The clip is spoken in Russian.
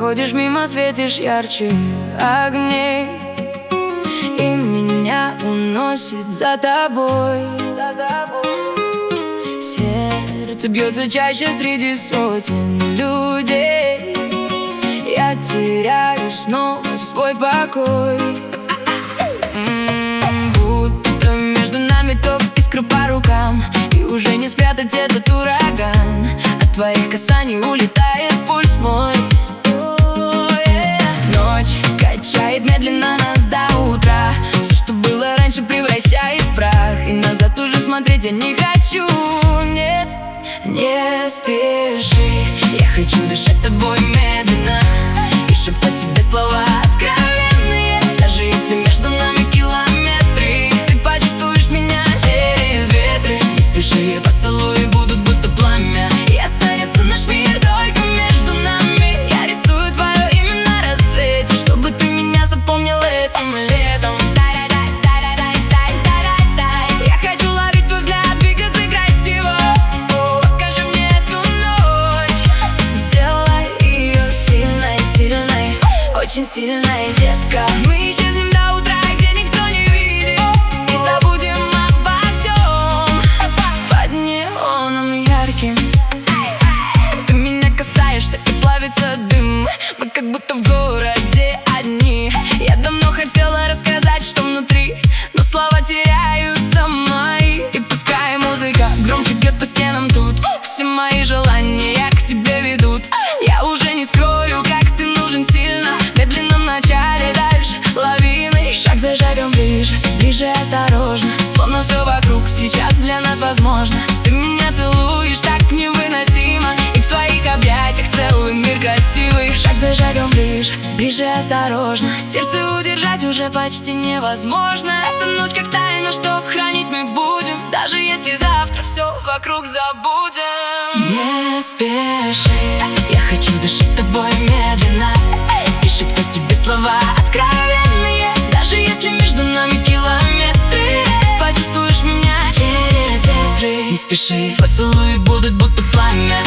проходишь мимо, светишь ярче огней, и меня уносит за тобой. Сердце бьется чаще среди сотен людей. Я теряю снова свой покой. Будто между нами топ, искры по рукам, и уже не спрятать этот ураган. От твоих касаний улетает пульс мой. Ночь качает медленно нас до утра. Все, что было раньше, превращает в прах, и назад уже смотреть я не хочу. Нет, не спеши, я хочу дышать тобой медленно и шептать тебе слова откровенные. Даже если между нами километры, ты почувствуешь меня через ветры. Не спеши, поцелуи будут будто пламя, и останется наш мир только между нами. Я рисую твое имя на рассвете, чтобы ты меня запомнил этим летом. Я хочу ловить твой взгляд, двигаться красиво. Покажи мне эту ночь, сделай ее сильной, сильной, очень сильной, детка. Мы исчезнем до утра, где никто не видит, и забудем обо всем под неоном ярким. Ты меня касаешься, и плавится дым. Мы как будто в городе одни. Я давно хотела рассказать, что внутри, но слова теряются мои. И пускай музыка громче бьет по стенам тут, все мои желания к тебе ведут. Я уже не скрою, как ты нужен сильно. В медленном начале, дальше лавины. Шаг за шагом ближе, ближе осторожно, словно все вокруг сейчас для нас возможно. Ты меня целуешь так невыносимо, и в твоих объятиях целый мир красивый. Шаг за шагом ближе, ближе осторожно, сердце удержать уже почти невозможно. Эта ночь как тайна, что хранить мы будем, даже если завтра все вокруг забудем. Не спеши, я хочу дышать тобой медленно и шептать тебе слова откровенные. Даже если между нами километры, почувствуешь меня через ветры. Не спеши, поцелуи будут будто пламя,